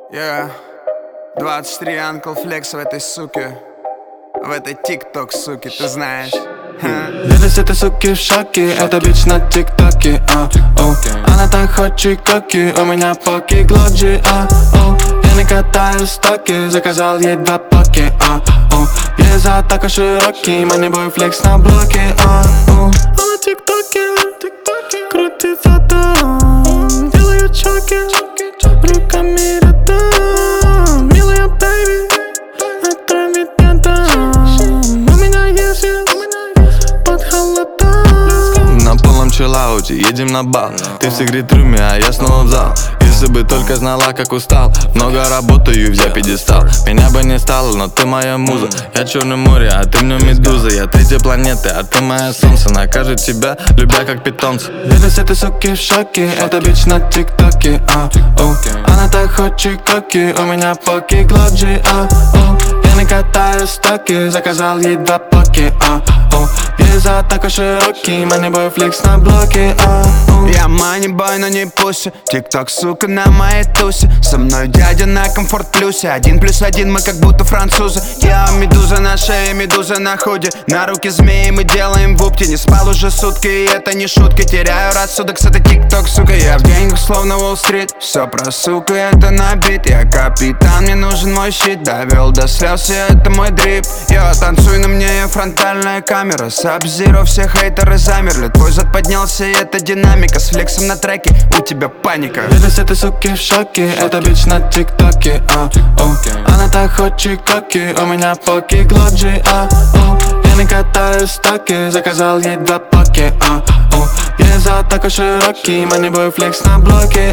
Я 23 Uncle Flex в этой суке, в этой тикток суке, ты знаешь. Виды с этой суки в шоке, это бич на тиктоке, Она так хочет коки, у меня поки глоджи, Я не катаю стоки, заказал ей 2 поки, Я за такой широкий, манибой флекс на блоке, Она тиктоке, крутит фото, делаю чоки, руками рядом, милая бэйби, отравит ядом. У меня есть под холодом. На полном чиллауте, едем на бал. Ты в секрет-руме, а я снова в зал. Если бы только знала, как устал. Много работаю, взять пьедестал. Меня бы не стало, но ты моя муза. Я Черное море, а ты мне медуза. Я третья планеты, а ты мое солнце. Накажет тебя, любя как питомца. Виды с этой суки в шоке, это бич на тиктоке, Она так хочет коки, у меня поки глоджи, Я не катаю стоки, заказал ей 2 поки, Я за такой широкий, манибой флекс на блоке, Я манибой, но не пуси. Тикток, сука, на моей тусе. Со мной дядя на комфорт плюсе. 1+1, мы как будто французы. Я медуза на шее, медуза на худе. На руки змеи мы делаем вупти. Не спал уже сутки, и это не шутки. Теряю рассудок с этой тикток, сука. Я в деньгах, словно Уолл-стрит. Все про суку, это набит. Я капитан, мне нужен мой щит. Довел до слез, и это мой дрип. Я танцуй на мне, фронтальная камера. Саб-зиро, все хейтеры замерли. Твой зад поднялся, и это динамика. С флексом на треке, у тебя паника. Виды с этой суки в шоке, это бич на тиктоке, Она так хочет коки, у меня поки глоджи, Я не катаю стоки, заказал ей 2 поки, Я за такой широкий, манибой флекс на блоке,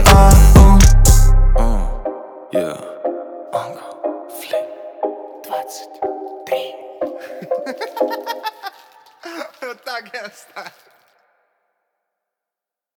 Uncle Flex 23. Вот так я оставлю.